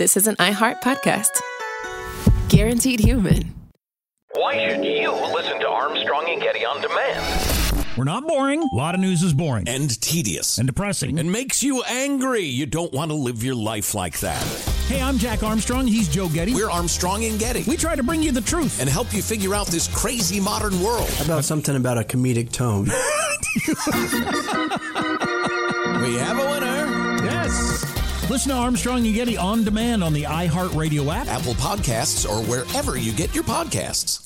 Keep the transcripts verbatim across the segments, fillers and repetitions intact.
this is an iHeart podcast. Guaranteed human. Why should you listen to Armstrong and Getty on demand? We're not boring. A lot of news is boring. And tedious. And depressing. And makes you angry. You don't want to live your life like that. Hey, I'm Jack Armstrong. He's Joe Getty. We're Armstrong and Getty. We try to bring you the truth. And help you figure out this crazy modern world. How about something about a comedic tone? We have a winner. Yes. Listen to Armstrong and Getty on demand on the iHeartRadio app, Apple Podcasts, or wherever you get your podcasts.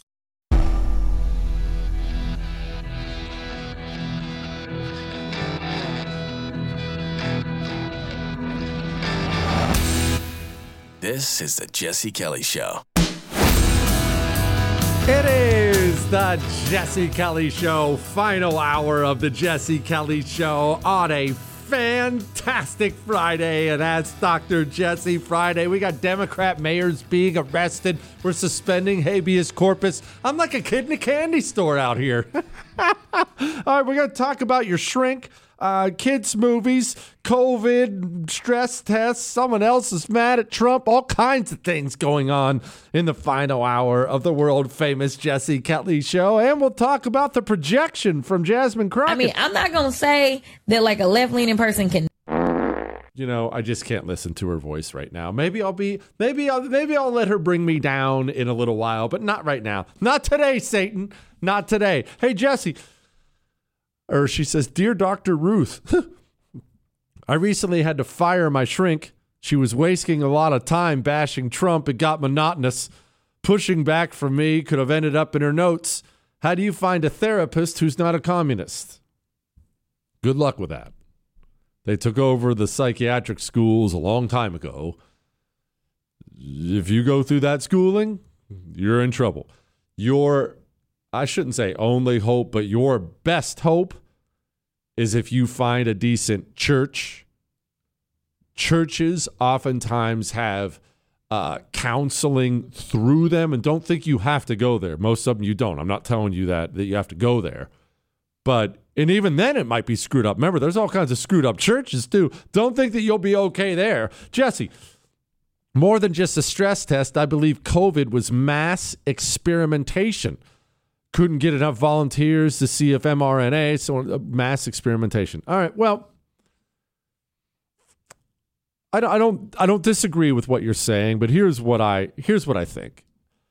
This is the Jesse Kelly Show. It is the Jesse Kelly Show, final hour of the Jesse Kelly Show on a fantastic Friday. And as Doctor Jesse Friday, we got Democrat mayors being arrested. We're suspending habeas corpus. I'm like a kid in a candy store out here. All right, we're going to talk about your shrink. Uh, kids' movies, COVID, stress tests, someone else is mad at Trump, all kinds of things going on in the final hour of the world-famous Jesse Kelly Show. And we'll talk about the projection from Jasmine Crockett. I mean, I'm not going to say that like a left-leaning person can... You know, I just can't listen to her voice right now. Maybe I'll be, maybe I'll, maybe I'll let her bring me down in a little while, but not right now. Not today, Satan. Not today. Hey, Jesse... Or she says, Dear Doctor Ruth, I recently had to fire my shrink. She was wasting a lot of time bashing Trump. It got monotonous. Pushing back from me could have ended up in her notes. How do you find a therapist who's not a communist? Good luck with that. They took over the psychiatric schools a long time ago. If you go through that schooling, you're in trouble. You're... I shouldn't say only hope, but your best hope is if you find a decent church. Churches oftentimes have uh, counseling through them, and don't think you have to go there. Most of them you don't. I'm not telling you that, that you have to go there. But, and even then it might be screwed up. Remember, there's all kinds of screwed up churches too. Don't think that you'll be okay there. Jesse, more than just a stress test, I believe COVID was mass experimentation. Couldn't get enough volunteers to see if mRNA, so uh, mass experimentation. All right, well, I don't, I don't, I don't disagree with what you're saying, but here's what I, here's what I think.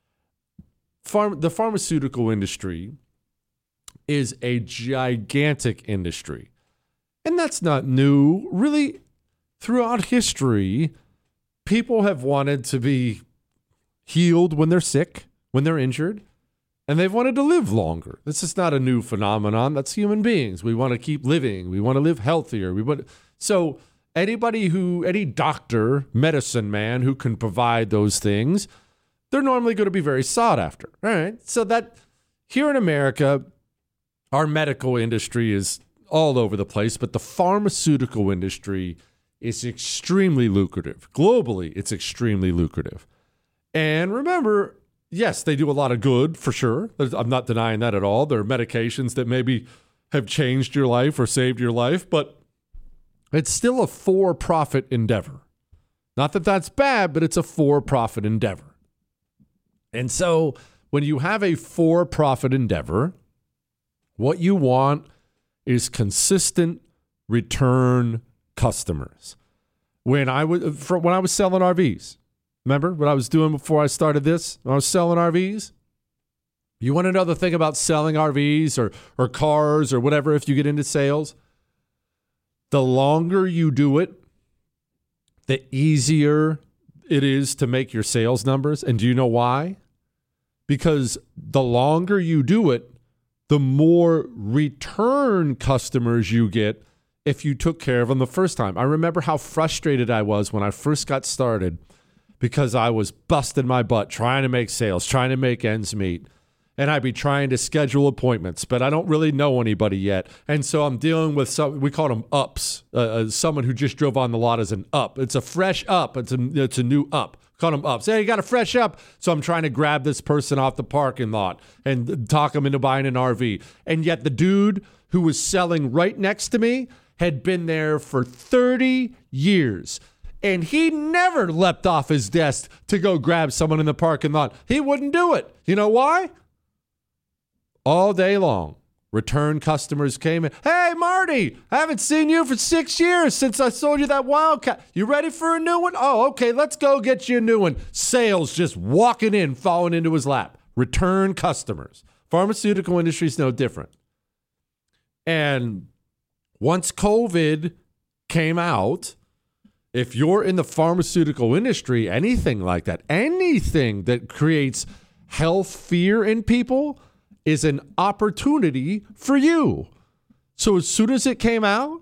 Farm, the pharmaceutical industry is a gigantic industry, and that's not new. Really, throughout history, people have wanted to be healed when they're sick, when they're injured. And they've wanted to live longer. This is not a new phenomenon. That's human beings. We want to keep living. We want to live healthier. We want so anybody who, any doctor, medicine man who can provide those things, they're normally going to be very sought after. All right. So that here in America, our medical industry is all over the place, but the pharmaceutical industry is extremely lucrative. Globally, it's extremely lucrative. And remember, yes, they do a lot of good, for sure. I'm not denying that at all. There are medications that maybe have changed your life or saved your life, but it's still a for-profit endeavor. Not that that's bad, but it's a for-profit endeavor. And so when you have a for-profit endeavor, what you want is consistent return customers. When I was, for, when I was selling R Vs, remember what I was doing before I started this? I was selling R Vs. You want another thing about selling R Vs or, or cars or whatever if you get into sales? The longer you do it, the easier it is to make your sales numbers. And do you know why? Because the longer you do it, the more return customers you get if you took care of them the first time. I remember how frustrated I was when I first got started because I was busting my butt trying to make sales, trying to make ends meet. And I'd be trying to schedule appointments, but I don't really know anybody yet. And so I'm dealing with some, we call them ups, uh, someone who just drove on the lot as an up. It's a fresh up. It's a, it's a new up. Call them ups. Hey, you got a fresh up. So I'm trying to grab this person off the parking lot and talk them into buying an R V. And yet the dude who was selling right next to me had been there for thirty years. And he never leapt off his desk to go grab someone in the parking lot. He wouldn't do it. You know why? All day long, return customers came in. Hey, Marty, I haven't seen you for six years since I sold you that Wildcat. You ready for a new one? Oh, okay, let's go get you a new one. Sales just walking in, falling into his lap. Return customers. Pharmaceutical industry is no different. And once COVID came out, if you're in the pharmaceutical industry, anything like that, anything that creates health fear in people is an opportunity for you. So as soon as it came out,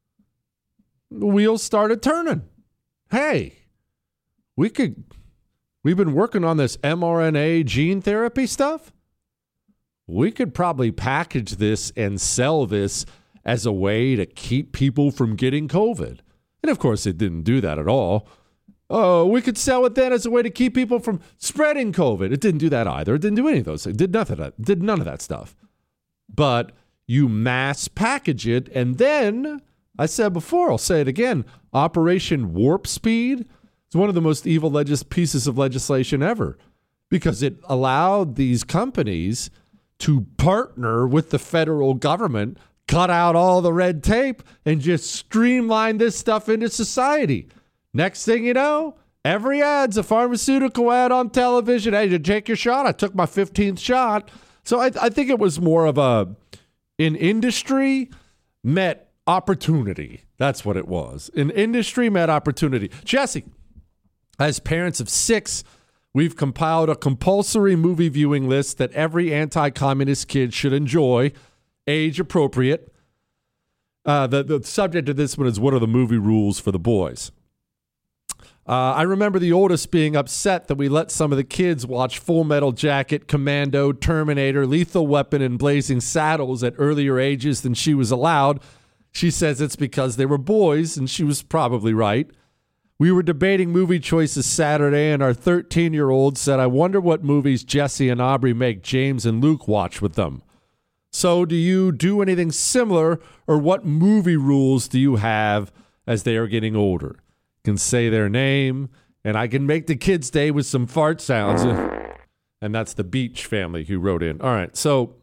the wheels started turning. Hey, we could, we've been working on this mRNA gene therapy stuff. We could probably package this and sell this as a way to keep people from getting COVID. And of course, it didn't do that at all. Oh, we could sell it then as a way to keep people from spreading COVID. It didn't do that either. It didn't do any of those things. It did nothing of that. It did none of that stuff. But you mass package it, and then, I said before, I'll say it again, Operation Warp Speed is one of the most evil legis- pieces of legislation ever, because it allowed these companies to partner with the federal government, cut out all the red tape, and just streamline this stuff into society. Next thing you know, every ad's a pharmaceutical ad on television. Hey, did you take your shot? I took my fifteenth shot. So I, I think it was more of a, in industry met opportunity. That's what it was. In industry met opportunity. Jesse, as parents of six, we've compiled a compulsory movie viewing list that every anti-communist kid should enjoy. Age appropriate. Uh, the, the subject of this one is, what are the movie rules for the boys? Uh, I remember the oldest being upset that we let some of the kids watch Full Metal Jacket, Commando, Terminator, Lethal Weapon, and Blazing Saddles at earlier ages than she was allowed. She says it's because they were boys, and she was probably right. We were debating movie choices Saturday, and our thirteen-year-old said, I wonder what movies Jesse and Aubrey make James and Luke watch with them. So do you do anything similar, or what movie rules do you have as they are getting older? Can say their name, and I can make the kids stay with some fart sounds. And that's the Beach family who wrote in. All right, so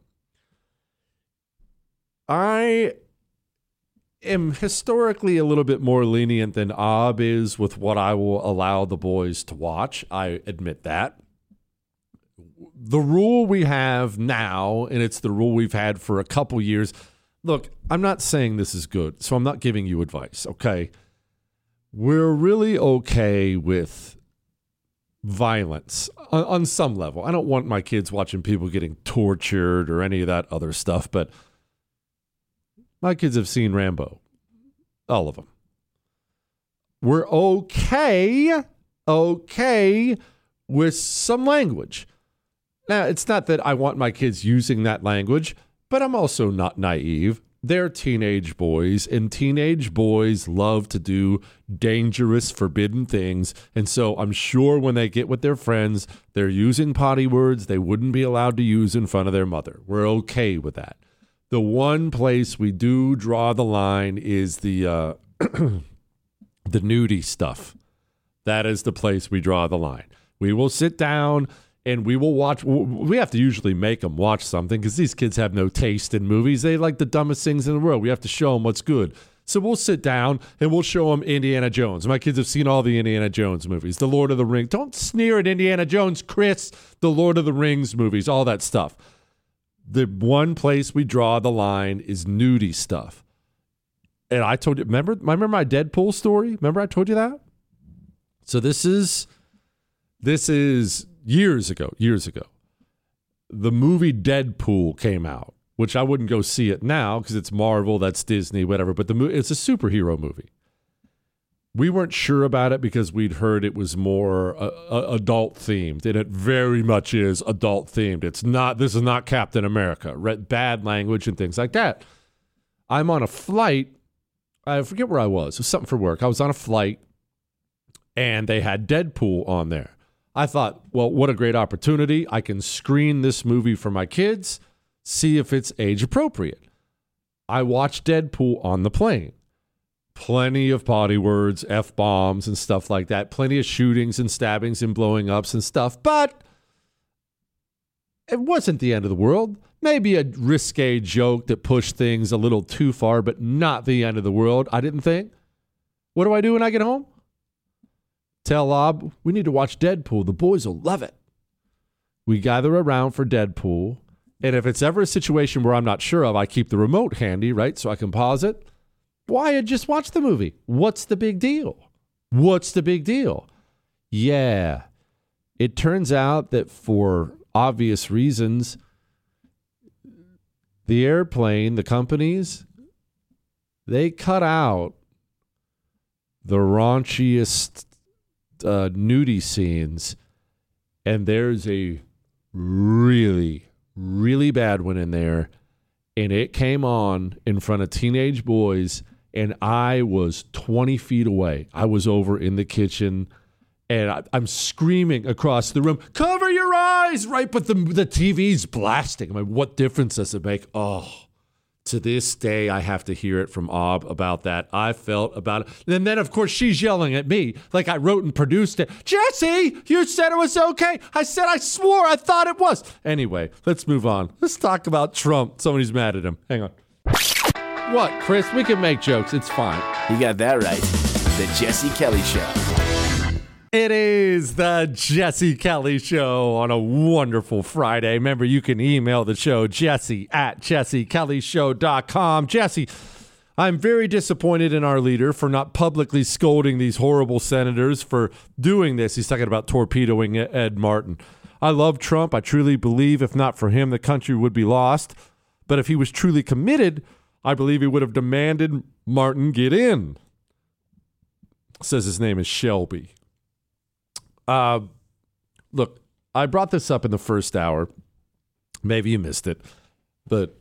I am historically a little bit more lenient than Ob is with what I will allow the boys to watch. I admit that. The rule we have now, and it's the rule we've had for a couple years. Look, I'm not saying this is good, so I'm not giving you advice, okay? We're really okay with violence on, on some level. I don't want my kids watching people getting tortured or any of that other stuff, but my kids have seen Rambo, all of them. We're okay, okay with some language. Now, it's not that I want my kids using that language, but I'm also not naive. They're teenage boys, and teenage boys love to do dangerous, forbidden things. And so I'm sure when they get with their friends, they're using potty words they wouldn't be allowed to use in front of their mother. We're okay with that. The one place we do draw the line is the uh, the nudie stuff. That is the place we draw the line. We will sit down and we will watch. We have to usually make them watch something because these kids have no taste in movies. They like the dumbest things in the world. We have to show them what's good. So we'll sit down and we'll show them Indiana Jones. My kids have seen all the Indiana Jones movies, the Lord of the Rings. Don't sneer at Indiana Jones, Chris. The Lord of the Rings movies, all that stuff. The one place we draw the line is nudie stuff. And I told you, remember, remember my Deadpool story? Remember I told you that? So this is, this is years ago, years ago. The movie Deadpool came out, which I wouldn't go see it now because it's Marvel, that's Disney, whatever. But the movie, it's a superhero movie. We weren't sure about it because we'd heard it was more uh, uh, adult themed, and it very much is adult themed. It's not. This is not Captain America. Read bad language and things like that. I'm on a flight. I forget where I was. It was something for work. I was on a flight, and they had Deadpool on there. I thought, well, what a great opportunity. I can screen this movie for my kids, see if it's age appropriate. I watched Deadpool on the plane. plenty of potty words, F-bombs and stuff like that, plenty of shootings and stabbings and blowing ups and stuff, but it wasn't the end of the world. Maybe a risque joke that pushed things a little too far, but not the end of the world, I didn't think. What do I do when I get home? Tell Ob, we need to watch Deadpool. The boys will love it. We gather around for Deadpool, and if it's ever a situation where I'm not sure of, I keep the remote handy, right, so I can pause it. Why? I just watched the movie. What's the big deal? What's the big deal? Yeah, it turns out that for obvious reasons, the airplane, the companies, they cut out the raunchiest uh, nudie scenes, and there's a really, really bad one in there, and it came on in front of teenage boys, and I was twenty feet away. I was over in the kitchen, and I, I'm screaming across the room, cover your eyes, right? But the, the T V's blasting. I'm like, what difference does it make? Oh, to this day, I have to hear it from Ob about that. I felt about it. And then, of course, she's yelling at me like I wrote and produced it. Jesse, you said it was okay. I said I swore I thought it was. Anyway, let's move on. Let's talk about Trump. Somebody's mad at him. Hang on. What, Chris? We can make jokes. It's fine. You got that right. The Jesse Kelly Show. It is the Jesse Kelly Show on a wonderful Friday. Remember, you can email the show, Jesse at jesse kelly show dot com. Jesse, I'm very disappointed in our leader for not publicly scolding these horrible senators for doing this. He's talking about torpedoing Ed Martin. I love Trump. I truly believe if not for him, the country would be lost. But if he was truly committed, I believe he would have demanded Martin get in. Says his name is Shelby. Uh, look, I brought this up in the first hour. Maybe you missed it. But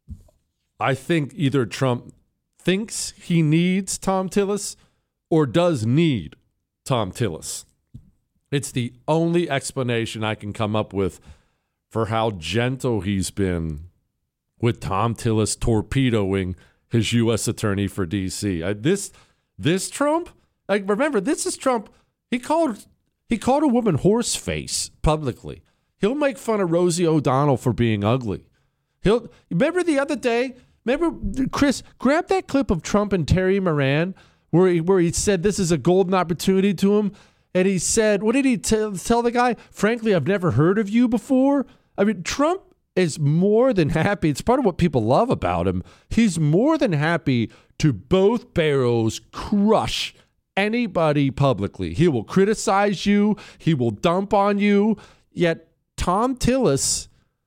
I think either Trump thinks he needs Thom Tillis or does need Thom Tillis. It's the only explanation I can come up with for how gentle he's been with Thom Tillis torpedoing his U S attorney for D C. I, this, this Trump, like, remember, this is Trump. He called... He called a woman horse face publicly. He'll make fun of Rosie O'Donnell for being ugly. He'll remember the other day. Remember, Chris, grab that clip of Trump and Terry Moran where he, where he said this is a golden opportunity to him, and he said, "What did he t- tell the guy? Frankly, I've never heard of you before." I mean, Trump is more than happy. It's part of what people love about him. He's more than happy to both barrels crush anybody publicly. He will criticize you. He will dump on you. Yet Thom Tillis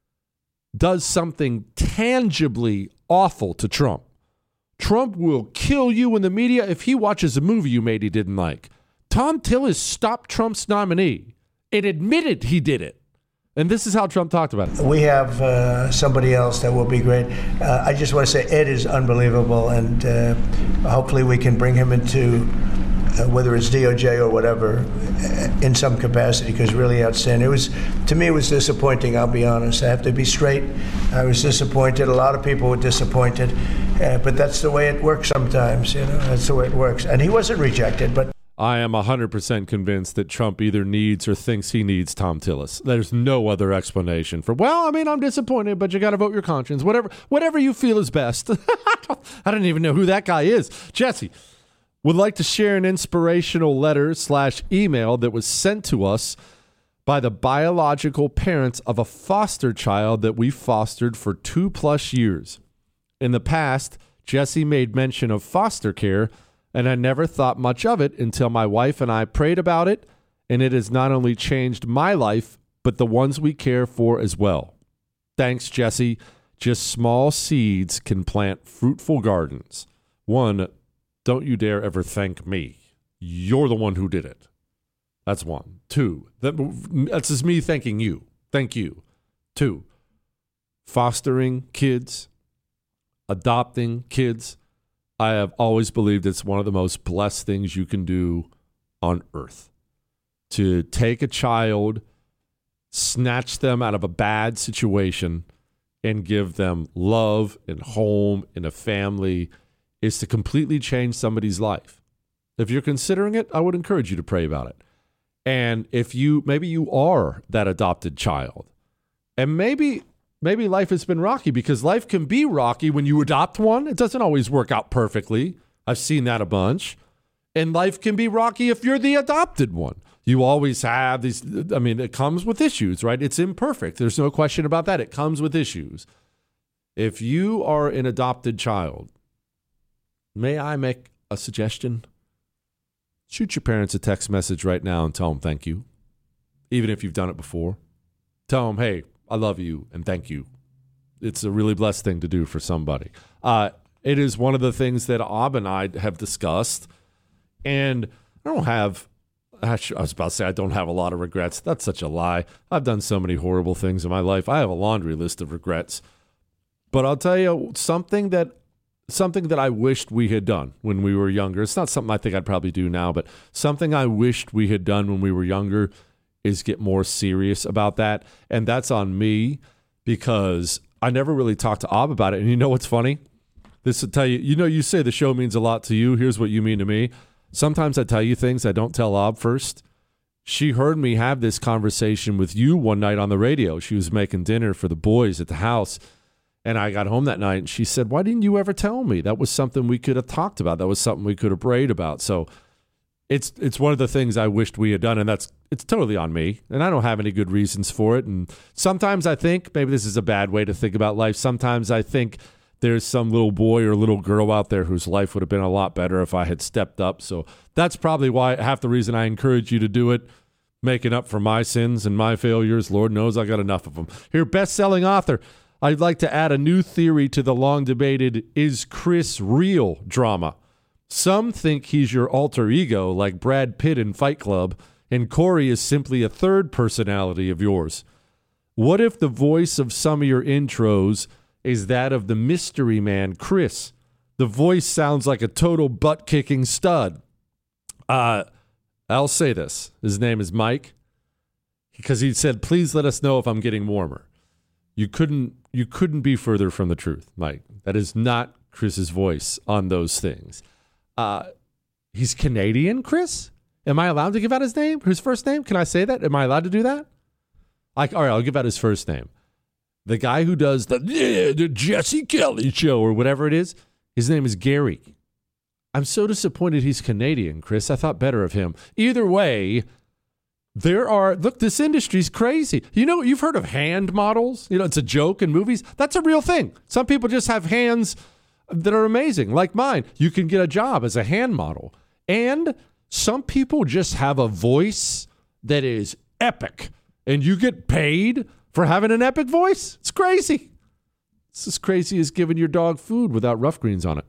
does something tangibly awful to Trump. Trump will kill you in the media if he watches a movie you made he didn't like. Thom Tillis stopped Trump's nominee and admitted he did it. And this is how Trump talked about it. We have uh, somebody else that will be great. Uh, I just want to say Ed is unbelievable, and uh, hopefully we can bring him into Uh, whether it's D O J or whatever, uh, in some capacity, because really outstanding. It was, to me, it was disappointing, I'll be honest. I have to be straight. I was disappointed. A lot of people were disappointed, uh, but that's the way it works sometimes, you know, that's the way it works. And he wasn't rejected, but I am one hundred percent convinced that Trump either needs or thinks he needs Thom Tillis. There's no other explanation for, well, I mean, I'm disappointed, but you got to vote your conscience. Whatever whatever you feel is best. I don't even know who that guy is. Jesse would like to share an inspirational letter slash email that was sent to us by the biological parents of a foster child that we fostered for two plus years. In the past, Jesse made mention of foster care, and I never thought much of it until my wife and I prayed about it, and it has not only changed my life, but the ones we care for as well. Thanks, Jesse. Just small seeds can plant fruitful gardens. One, don't you dare ever thank me. You're the one who did it. That's one. Two, that, that's just me thanking you. Thank you. Two, fostering kids, adopting kids. I have always believed it's one of the most blessed things you can do on earth. To take a child, snatch them out of a bad situation, and give them love and home and a family. is to completely change somebody's life. If you're considering it, I would encourage you to pray about it. And if you, maybe you are that adopted child, and maybe, maybe life has been rocky, because life can be rocky when you adopt one. It doesn't always work out perfectly. I've seen that a bunch. And life can be rocky if you're the adopted one. You always have these, I mean, it comes with issues, right? It's imperfect. There's no question about that. It comes with issues. If you are an adopted child, may I make a suggestion? Shoot your parents a text message right now and tell them thank you, even if you've done it before. Tell them, hey, I love you and thank you. It's a really blessed thing to do for somebody. Uh, it is one of the things that Ab and I have discussed, and I don't have, I was about to say I don't have a lot of regrets. That's such a lie. I've done so many horrible things in my life. I have a laundry list of regrets. But I'll tell you something that something that I wished we had done when we were younger. It's not something I think I'd probably do now, but something I wished we had done when we were younger is get more serious about that. And that's on me, because I never really talked to Ab about it. And you know what's funny? This will tell you, you know, you say the show means a lot to you. Here's what you mean to me. Sometimes I tell you things I don't tell Ab first. She heard me have this conversation with you one night on the radio. She was making dinner for the boys at the house. And I got home that night and she said, why didn't you ever tell me? That was something we could have talked about. That was something we could have prayed about. So it's it's one of the things I wished we had done, and that's it's totally on me. And I don't have any good reasons for it. And sometimes I think, maybe this is a bad way to think about life. Sometimes I think there's some little boy or little girl out there whose life would have been a lot better if I had stepped up. So that's probably why, half the reason I encourage you to do it, making up for my sins and my failures. Lord knows I got enough of them. Here, best-selling author. I'd like to add a new theory to the long-debated "Is Chris real?" drama. Some think he's your alter ego, like Brad Pitt in Fight Club, and Corey is simply a third personality of yours. What if the voice of some of your intros is that of the mystery man, Chris? The voice sounds like a total butt-kicking stud. Uh, I'll say this. His name is Mike, because he said, please let us know if I'm getting warmer. You couldn't you couldn't be further from the truth, Mike. That is not Chris's voice on those things. Uh, he's Canadian, Chris? Am I allowed to give out his name? His first name? Can I say that? Am I allowed to do that? I, all right, I'll give out his first name. The guy who does the, yeah, the Jesse Kelly show or whatever it is, his name is Gary. I'm so disappointed he's Canadian, Chris. I thought better of him. Either way, there are, look, this industry's crazy. You know, you've heard of hand models. You know, it's a joke in movies. That's a real thing. Some people just have hands that are amazing, like mine. You can get a job as a hand model. And some people just have a voice that is epic, and you get paid for having an epic voice. It's crazy. It's as crazy as giving your dog food without rough greens on it.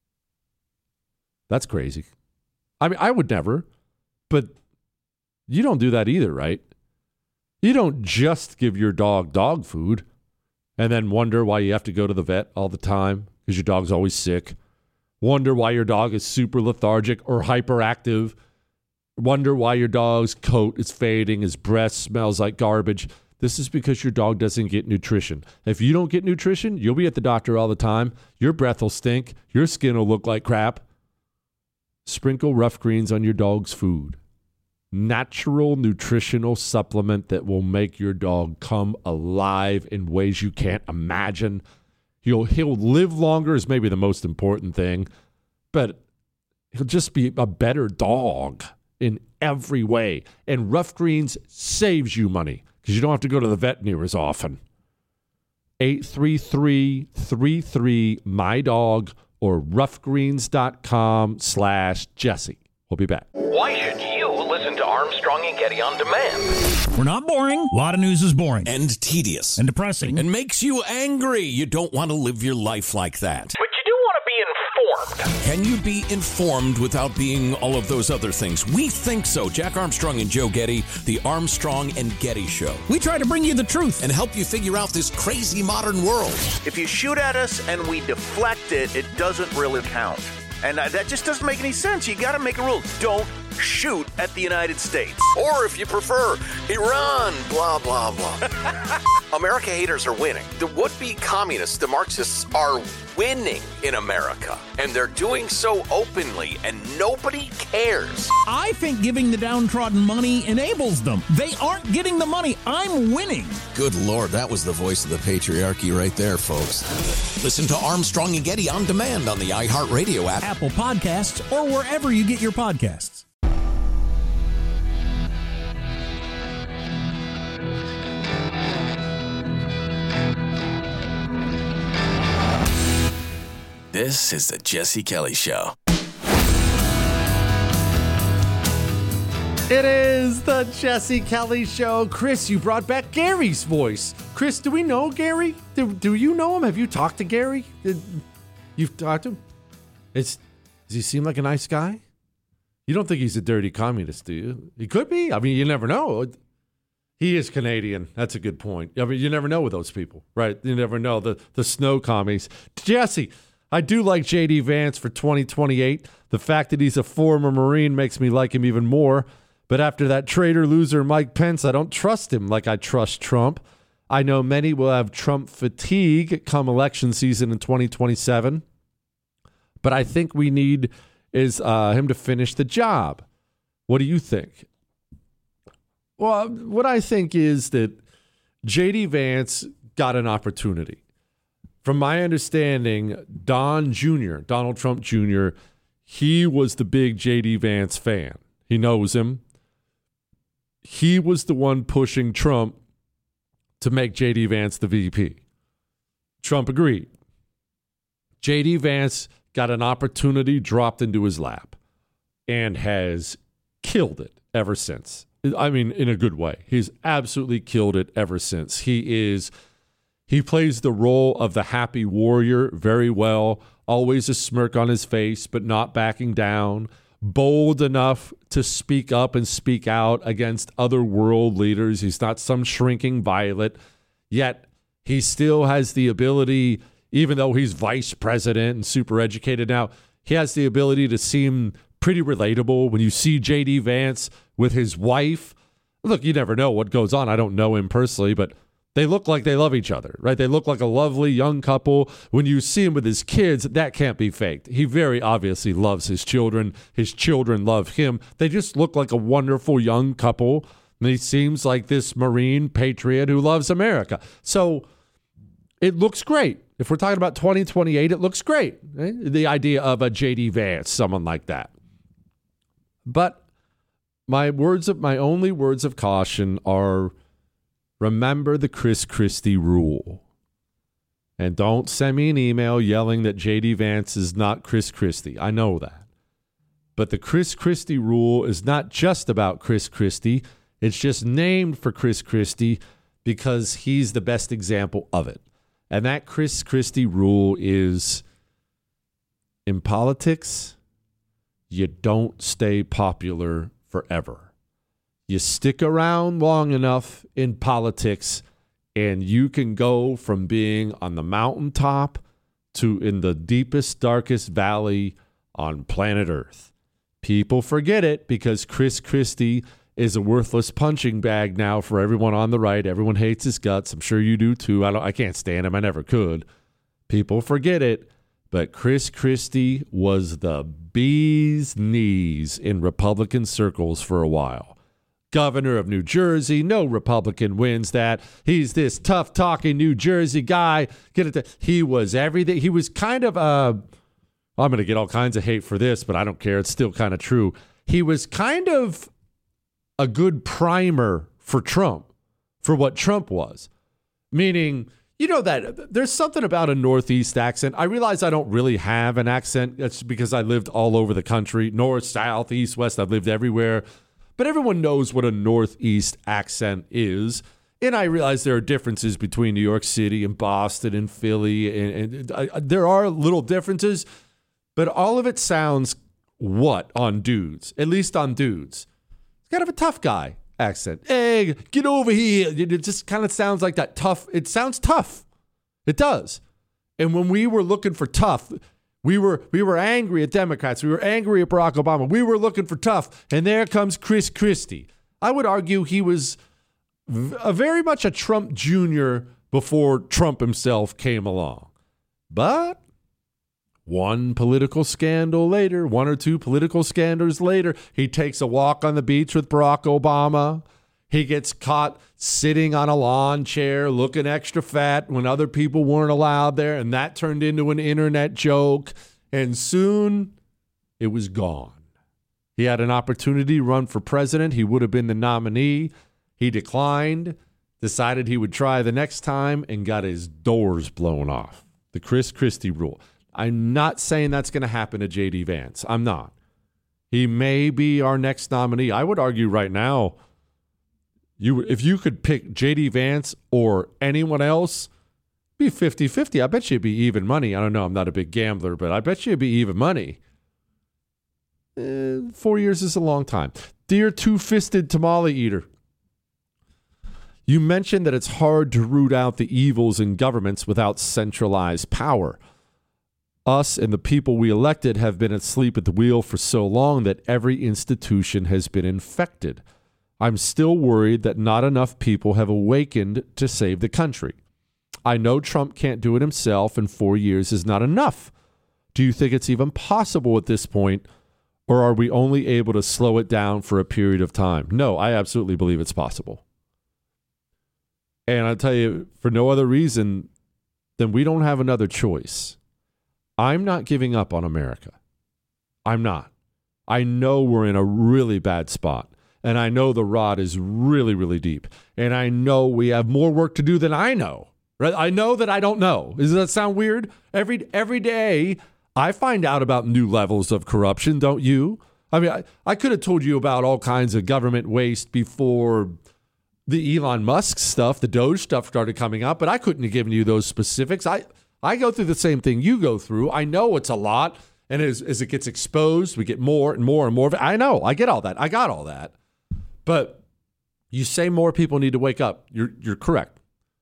That's crazy. I mean, I would never, but you don't do that either, right? You don't just give your dog dog food and then wonder why you have to go to the vet all the time because your dog's always sick. Wonder why your dog is super lethargic or hyperactive. Wonder why your dog's coat is fading, his breath smells like garbage. This is because your dog doesn't get nutrition. If you don't get nutrition, you'll be at the doctor all the time. Your breath will stink. Your skin will look like crap. Sprinkle rough greens on your dog's food. Natural nutritional supplement that will make your dog come alive in ways you can't imagine. He'll, he'll live longer is maybe the most important thing, but he'll just be a better dog in every way. And Rough Greens saves you money because you don't have to go to the vet near as often. eight three three, three three, M Y D O G or roughgreens.com slash Jesse. We'll be back. Why should you listen to Armstrong and Getty on demand? We're not boring. A lot of news is boring. And tedious. And depressing. And makes you angry. You don't want to live your life like that. But you do want to be informed. Can you be informed without being all of those other things? We think so. Jack Armstrong and Joe Getty, the Armstrong and Getty Show. We try to bring you the truth and help you figure out this crazy modern world. If you shoot at us and we deflect it, it doesn't really count. And uh, that just doesn't make any sense. You got to make a rule. Don't shoot at the United States. Or if you prefer, Iran, blah, blah, blah. America haters are winning. The would-be communists, the Marxists, are winning in America. And they're doing so openly, and nobody cares. I think giving the downtrodden money enables them. They aren't getting the money. I'm winning. Good Lord, that was the voice of the patriarchy right there, folks. Listen to Armstrong and Getty on demand on the iHeartRadio app, Apple Podcasts, or wherever you get your podcasts. This is the Jesse Kelly Show. It is the Jesse Kelly Show. Chris, you brought back Gary's voice. Chris, do we know Gary? Do, do you know him? Have you talked to Gary? Did, you've talked to him? It's, does he seem like a nice guy? You don't think he's a dirty communist, do you? He could be. I mean, you never know. He is Canadian. That's a good point. I mean, you never know with those people, right? You never know. The, the snow commies. Jesse, I do like J D Vance for twenty twenty-eight. The fact that he's a former Marine makes me like him even more. But after that traitor loser Mike Pence, I don't trust him like I trust Trump. I know many will have Trump fatigue come election season in twenty twenty-seven. But I think we need is uh, him to finish the job. What do you think? Well, what I think is that J D Vance got an opportunity. From my understanding, Don Junior, Donald Trump Junior, he was the big J D Vance fan. He knows him. He was the one pushing Trump to make J D Vance the V P. Trump agreed. J D Vance got an opportunity dropped into his lap and has killed it ever since. I mean, in a good way. He's absolutely killed it ever since. He is... He plays the role of the happy warrior very well, always a smirk on his face, but not backing down, bold enough to speak up and speak out against other world leaders. He's not some shrinking violet, yet he still has the ability, even though he's vice president and super educated now, he has the ability to seem pretty relatable. When you see J D Vance with his wife, look, you never know what goes on. I don't know him personally, but they look like they love each other, right? They look like a lovely young couple. When you see him with his kids, that can't be faked. He very obviously loves his children. His children love him. They just look like a wonderful young couple. And he seems like this Marine patriot who loves America. So it looks great. If we're talking about twenty twenty-eight, it looks great. Right? The idea of a J D Vance, someone like that. But my words of my only words of caution are, remember the Chris Christie rule. And don't send me an email yelling that J D Vance is not Chris Christie. I know that. But the Chris Christie rule is not just about Chris Christie. It's just named for Chris Christie because he's the best example of it. And that Chris Christie rule is, in politics, you don't stay popular forever. You stick around long enough in politics, and you can go from being on the mountaintop to in the deepest, darkest valley on planet Earth. People forget it because Chris Christie is a worthless punching bag now for everyone on the right. Everyone hates his guts. I'm sure you do too. I don't. I can't stand him. I never could. People forget it, but Chris Christie was the bee's knees in Republican circles for a while. Governor of New Jersey, no Republican wins that. He's this tough-talking New Jersey guy. Get it? To, he was everything. He was kind of a. I'm going to get all kinds of hate for this, but I don't care. It's still kind of true. He was kind of a good primer for Trump, for what Trump was. Meaning, you know that there's something about a Northeast accent. I realize I don't really have an accent. That's because I lived all over the country, north, south, east, west. I've lived everywhere. But everyone knows what a Northeast accent is. And I realize there are differences between New York City and Boston and Philly. And, and I, there are little differences, but all of it sounds what on dudes, at least on dudes. It's kind of a tough guy accent. Hey, get over here. It just kind of sounds like that tough. It sounds tough. It does. And when we were looking for tough, we were we were angry at Democrats. We were angry at Barack Obama. We were looking for tough. And there comes Chris Christie. I would argue he was a very much a Trump Junior before Trump himself came along. But one political scandal later, one or two political scandals later, he takes a walk on the beach with Barack Obama. He gets caught sitting on a lawn chair looking extra fat when other people weren't allowed there, and that turned into an internet joke. And soon it was gone. He had an opportunity to run for president. He would have been the nominee. He declined, decided he would try the next time, and got his doors blown off. The Chris Christie rule. I'm not saying that's going to happen to J D Vance. I'm not. He may be our next nominee. I would argue right now, you if you could pick J D Vance or anyone else, be fifty-fifty. I bet you it'd be even money. I don't know. I'm not a big gambler, but I bet you it'd be even money. Eh, four years is a long time. Dear two-fisted tamale eater, you mentioned that it's hard to root out the evils in governments without centralized power. Us and the people we elected have been asleep at the wheel for so long that every institution has been infected. I'm still worried that not enough people have awakened to save the country. I know Trump can't do it himself, and four years is not enough. Do you think it's even possible at this point, or are we only able to slow it down for a period of time? No, I absolutely believe it's possible. And I'll tell you, for no other reason than we don't have another choice. I'm not giving up on America. I'm not. I know we're in a really bad spot. And I know the rot is really, really deep. And I know we have more work to do than I know. Right? I know that I don't know. Does that sound weird? Every every day I find out about new levels of corruption, don't you? I mean, I, I could have told you about all kinds of government waste before the Elon Musk stuff, the Doge stuff started coming out, but I couldn't have given you those specifics. I, I go through the same thing you go through. I know it's a lot. And as, as it gets exposed, we get more and more and more of it. I know. I get all that. I got all that. But you say more people need to wake up. You're you're correct.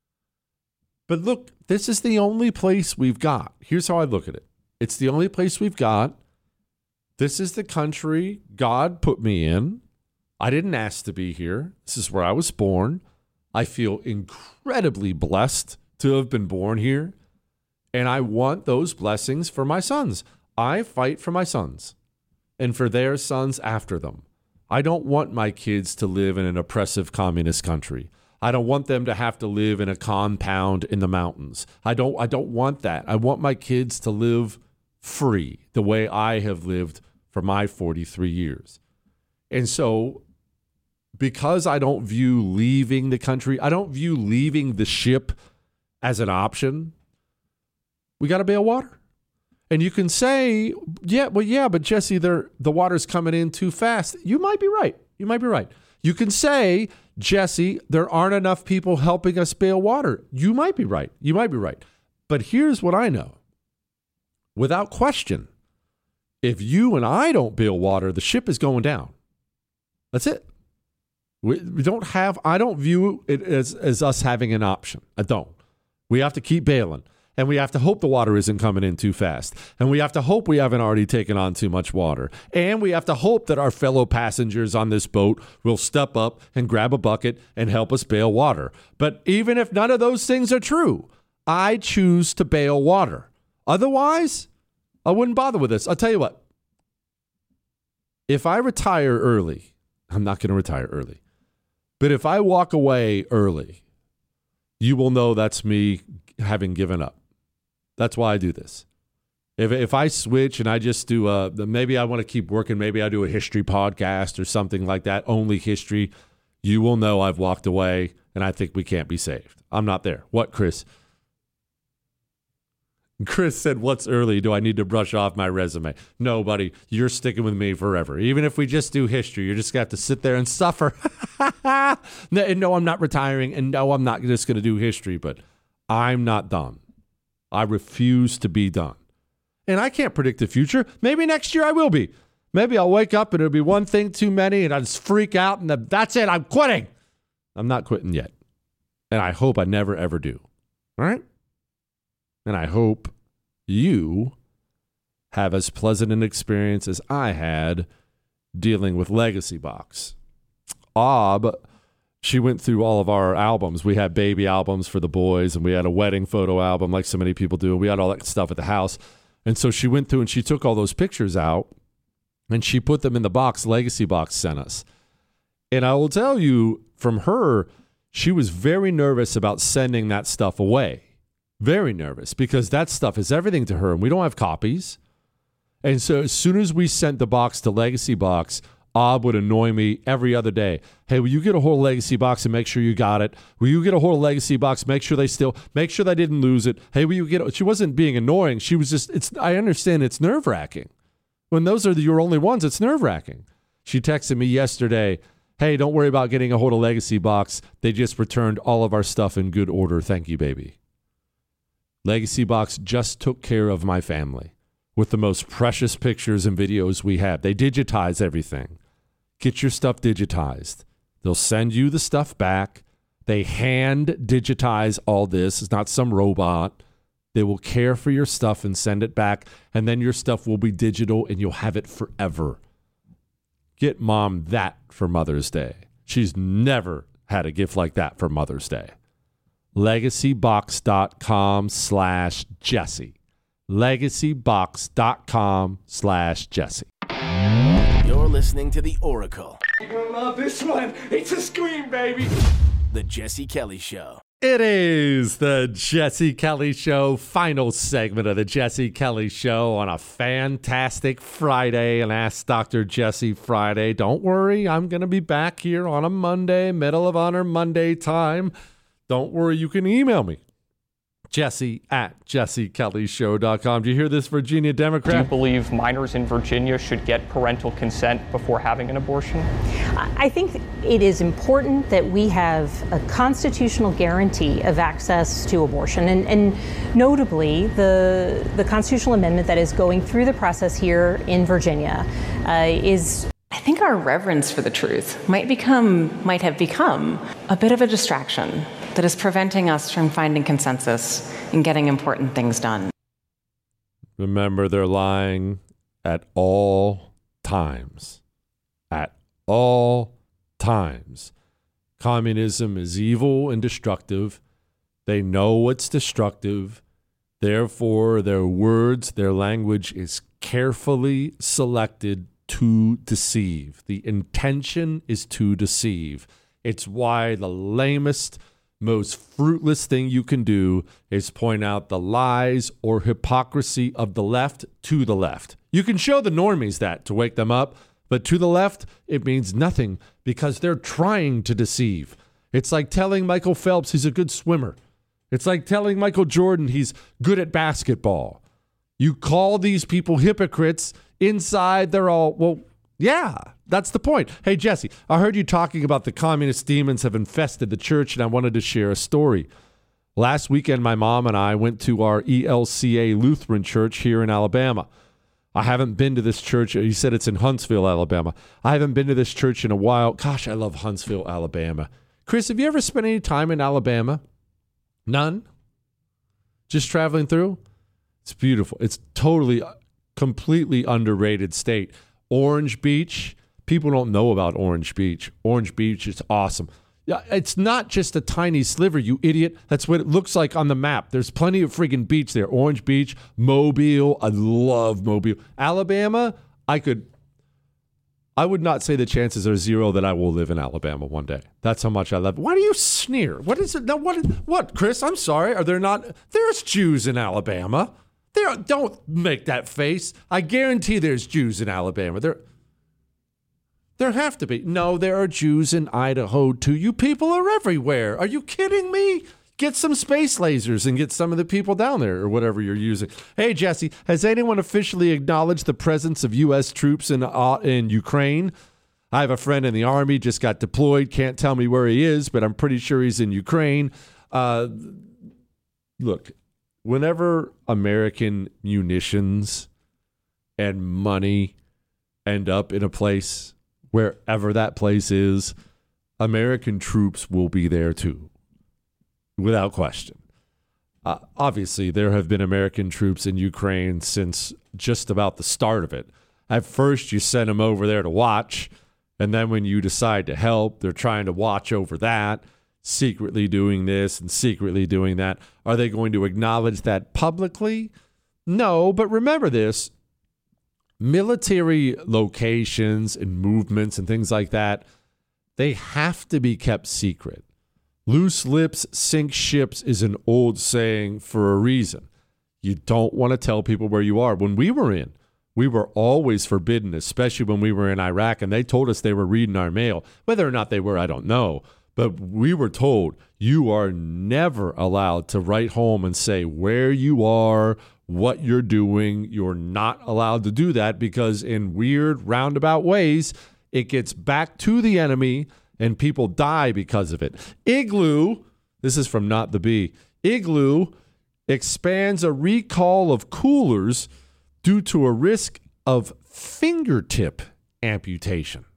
But look, this is the only place we've got. Here's how I look at it. It's the only place we've got. This is the country God put me in. I didn't ask to be here. This is where I was born. I feel incredibly blessed to have been born here. And I want those blessings for my sons. I fight for my sons and for their sons after them. I don't want my kids to live in an oppressive communist country. I don't want them to have to live in a compound in the mountains. I don't I don't want that. I want my kids to live free the way I have lived for my forty-three years. And so because I don't view leaving the country, I don't view leaving the ship as an option, we got to bail water. And you can say, yeah, well, yeah, but Jesse, the water's coming in too fast. You might be right. You might be right. You can say, Jesse, there aren't enough people helping us bail water. You might be right. You might be right. But here's what I know. Without question, if you and I don't bail water, the ship is going down. That's it. We, we don't have, I don't view it as, as us having an option. I don't. We have to keep bailing. And we have to hope the water isn't coming in too fast. And we have to hope we haven't already taken on too much water. And we have to hope that our fellow passengers on this boat will step up and grab a bucket and help us bail water. But even if none of those things are true, I choose to bail water. Otherwise, I wouldn't bother with this. I'll tell you what. If I retire early, I'm not going to retire early. But if I walk away early, you will know that's me having given up. That's why I do this. If if I switch and I just do a, maybe I want to keep working, maybe I do a history podcast or something like that, only history, you will know I've walked away and I think we can't be saved. I'm not there. What, Chris? Chris said, what's early? Do I need to brush off my resume? No, buddy, you're sticking with me forever. Even if we just do history, you're just going to have to sit there and suffer. no, no, I'm not retiring, and no, I'm not just going to do history, but I'm not done. I refuse to be done. And I can't predict the future. Maybe next year I will be. Maybe I'll wake up and it'll be one thing too many and I'll just freak out and that's it. I'm quitting. I'm not quitting yet. And I hope I never, ever do. All right? And I hope you have as pleasant an experience as I had dealing with Legacy Box. Ob she went through all of our albums. We had baby albums for the boys, and we had a wedding photo album like so many people do. And we had all that stuff at the house. And so she went through and she took all those pictures out, and she put them in the box Legacy Box sent us. And I will tell you, from her, she was very nervous about sending that stuff away. Very nervous, because that stuff is everything to her, and we don't have copies. And so as soon as we sent the box to Legacy Box, Ob would annoy me every other day. Hey, will you get a whole Legacy Box and make sure you got it? Will you get a whole Legacy Box? Make sure they still, make sure they didn't lose it. Hey, will you get it? She wasn't being annoying. She was just, it's, I understand it's nerve wracking. When those are the, your only ones, it's nerve wracking. She texted me yesterday, hey, don't worry about getting a hold of Legacy Box. They just returned all of our stuff in good order. Thank you, baby. Legacy Box just took care of my family with the most precious pictures and videos we have. They digitize everything. Get your stuff digitized. They'll send you the stuff back. They hand digitize all this. It's not some robot. They will care for your stuff and send it back, and then your stuff will be digital and you'll have it forever. Get mom that for Mother's Day. She's never had a gift like that for Mother's Day. LegacyBox.com slash Jesse. LegacyBox.com slash Jesse. You're listening to The Oracle. You're gonna love this one. It's a scream, baby. The Jesse Kelly Show. It is the Jesse Kelly Show, final segment of the Jesse Kelly Show on a fantastic Friday, an Ask Doctor Jesse Friday. Don't worry, I'm going to be back here on a Monday, Medal of Honor Monday time. Don't worry, you can email me. Jesse at jesse kelly show dot com. Do you hear this, Virginia Democrat? Do you believe minors in Virginia should get parental consent before having an abortion? I think it is important that we have a constitutional guarantee of access to abortion. And, and notably, the, the constitutional amendment that is going through the process here in Virginia uh, is... I think our reverence for the truth might become, might have become a bit of a distraction that is preventing us from finding consensus and getting important things done. Remember, they're lying at all times. At all times. Communism is evil and destructive. They know it's destructive. Therefore, their words, their language is carefully selected to deceive. The intention is to deceive. It's why the lamest, most fruitless thing you can do is point out the lies or hypocrisy of the left to the left. You can show the normies that to wake them up, but to the left, it means nothing because they're trying to deceive. It's like telling Michael Phelps he's a good swimmer. It's like telling Michael Jordan he's good at basketball. You call these people hypocrites. Inside, they're all, well, yeah, that's the point. Hey, Jesse, I heard you talking about the communist demons have infested the church, and I wanted to share a story. Last weekend, my mom and I went to our E L C A Lutheran church here in Alabama. I haven't been to this church. He said it's in Huntsville, Alabama. I haven't been to this church in a while. Gosh, I love Huntsville, Alabama. Chris, have you ever spent any time in Alabama? None? Just traveling through? It's beautiful. It's totally... completely underrated state. Orange Beach, people don't know about Orange Beach. Orange Beach is awesome. Yeah, it's not just a tiny sliver, you idiot. That's what it looks like on the map. There's plenty of freaking beach there. Orange Beach, Mobile, I love Mobile. Alabama, I could, I would not say the chances are zero that I will live in Alabama one day. That's how much I love it. Why do you sneer? What is it? Now, what, what, Chris, I'm sorry. Are there not, there's Jews in Alabama. There, don't make that face. I guarantee there's Jews in Alabama. There, there have to be. No, there are Jews in Idaho, too. You people are everywhere. Are you kidding me? Get some space lasers and get some of the people down there or whatever you're using. Hey, Jesse, has anyone officially acknowledged the presence of U S troops in, uh, in Ukraine? I have a friend in the Army, just got deployed. Can't tell me where he is, but I'm pretty sure he's in Ukraine. Uh, look. Whenever American munitions and money end up in a place, wherever that place is, American troops will be there too, without question. Uh, obviously, there have been American troops in Ukraine since just about the start of it. At first, you sent them over there to watch, And then when you decide to help, they're trying to watch over that, secretly doing this and secretly doing that. Are they going to acknowledge that publicly? No, but remember this. Military locations and movements and things like that, they have to be kept secret. Loose lips sink ships is an old saying for a reason. You don't want to tell people where you are. When we were in, we were always forbidden, especially when we were in Iraq, and they told us they were reading our mail. Whether or not they were, I don't know. But we were told you are never allowed to write home and say where you are, what you're doing. You're not allowed to do that because in weird roundabout ways, it gets back to the enemy and people die because of it. Igloo, this is from Not the Bee, Igloo expands a recall of coolers due to a risk of fingertip amputation.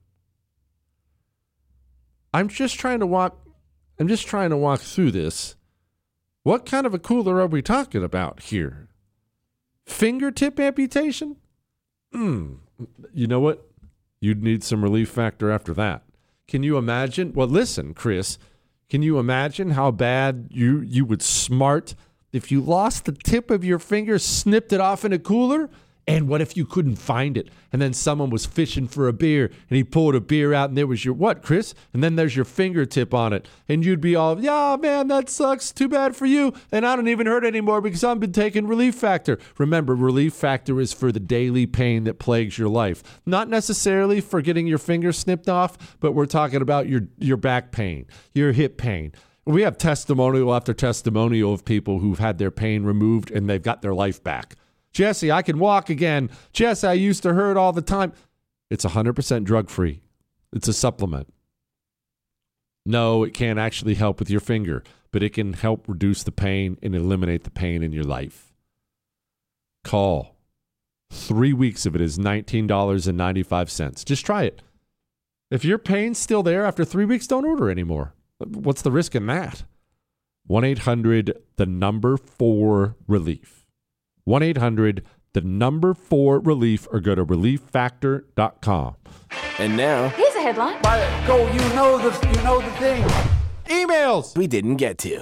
I'm just trying to walk I'm just trying to walk through this. What kind of a cooler are we talking about here? Fingertip amputation? Hmm. You know what? You'd need some relief factor after that. Can you imagine? Well, listen, Chris, can you imagine how bad you you would smart if you lost the tip of your finger, snipped it off in a cooler? And what if you couldn't find it? And then someone was fishing for a beer and he pulled a beer out and there was your, what, Chris? And then there's your fingertip on it. And you'd be all, yeah, man, that sucks. Too bad for you. And I don't even hurt anymore because I've been taking Relief Factor. Remember, Relief Factor is for the daily pain that plagues your life. Not necessarily for getting your finger snipped off, but we're talking about your, your back pain, your hip pain. We have testimonial after testimonial of people who've had their pain removed and they've got their life back. Jesse, I can walk again. Jesse, I used to hurt all the time. It's one hundred percent drug-free. It's a supplement. No, it can't actually help with your finger, but it can help reduce the pain and eliminate the pain in your life. Call. Three weeks of it is nineteen dollars and ninety-five cents. Just try it. If your pain's still there after three weeks, don't order anymore. What's the risk in that? one eight hundred, the number four relief. one eight hundred, the number four relief, or go to relief factor dot com. And now, here's a headline. Go, you know the, you know the thing. Emails we didn't get to.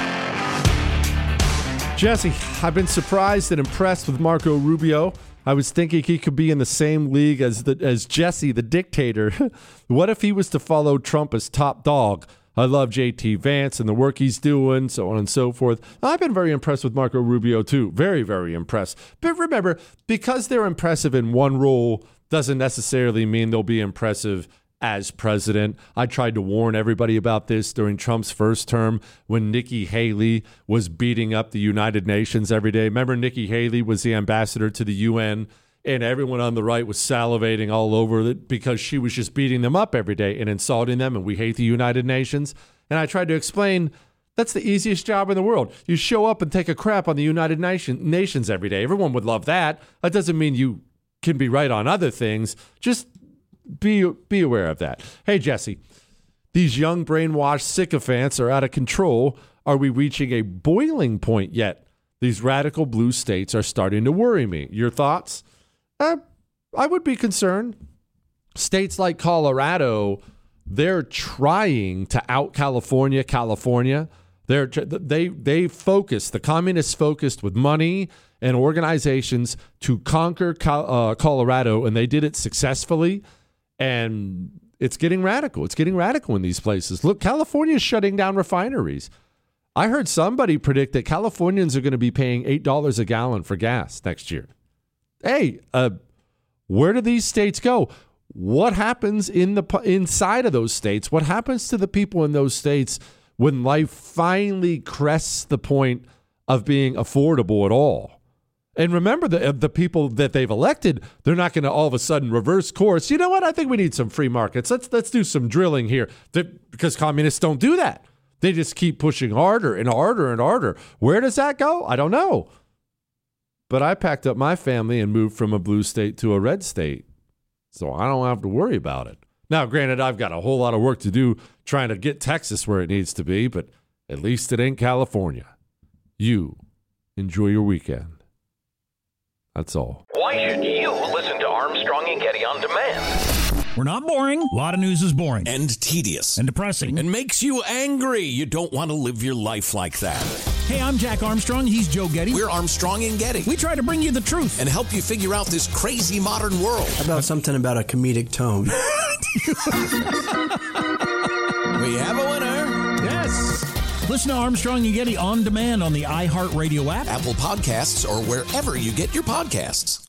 Jesse, I've been surprised and impressed with Marco Rubio. I was thinking he could be in the same league as the, as Jesse, the dictator. What if he was to follow Trump as top dog? I love J T Vance and the work he's doing, so on and so forth. I've been very impressed with Marco Rubio, too. Very, very impressed. But remember, because they're impressive in one role doesn't necessarily mean they'll be impressive as president. I tried to warn everybody about this during Trump's first term when Nikki Haley was beating up the United Nations every day. Remember, Nikki Haley was the ambassador to the U N, and everyone on the right was salivating all over it because she was just beating them up every day and insulting them, and we hate the United Nations. And I tried to explain that's the easiest job in the world. You show up and take a crap on the United Nation, Nations every day. Everyone would love that. That doesn't mean you can be right on other things. Just be, be aware of that. Hey, Jesse, these young brainwashed sycophants are out of control. Are we reaching a boiling point yet? These radical blue states are starting to worry me. Your thoughts? Uh, I would be concerned. States like Colorado, they're trying to out California, California. They're they they focus, the communists focused with money and organizations to conquer uh, Colorado, and they did it successfully. And it's getting radical. It's getting radical in these places. Look, California is shutting down refineries. I heard somebody predict that Californians are going to be paying eight dollars a gallon for gas next year. Hey, uh, where do these states go? What happens in the inside of those states? What happens to the people in those states when life finally crests the point of being affordable at all? And remember, the the people that they've elected, they're not going to all of a sudden reverse course. You know what? I think we need some free markets. Let's let's do some drilling here, because communists don't do that. They just keep pushing harder and harder and harder. Where does that go? I don't know. But I packed up my family and moved from a blue state to a red state, so I don't have to worry about it. Now, granted, I've got a whole lot of work to do trying to get Texas where it needs to be, but at least it ain't California. You enjoy your weekend. That's all. Why should you listen to Armstrong and Getty on demand? We're not boring. A lot of news is boring. And tedious. And depressing. And makes you angry. You don't want to live your life like that. Hey, I'm Jack Armstrong. He's Joe Getty. We're Armstrong and Getty. We try to bring you the truth. And help you figure out this crazy modern world. How about something about a comedic tone? We have a winner. Yes. Listen to Armstrong and Getty on demand on the iHeartRadio app, Apple Podcasts, or wherever you get your podcasts.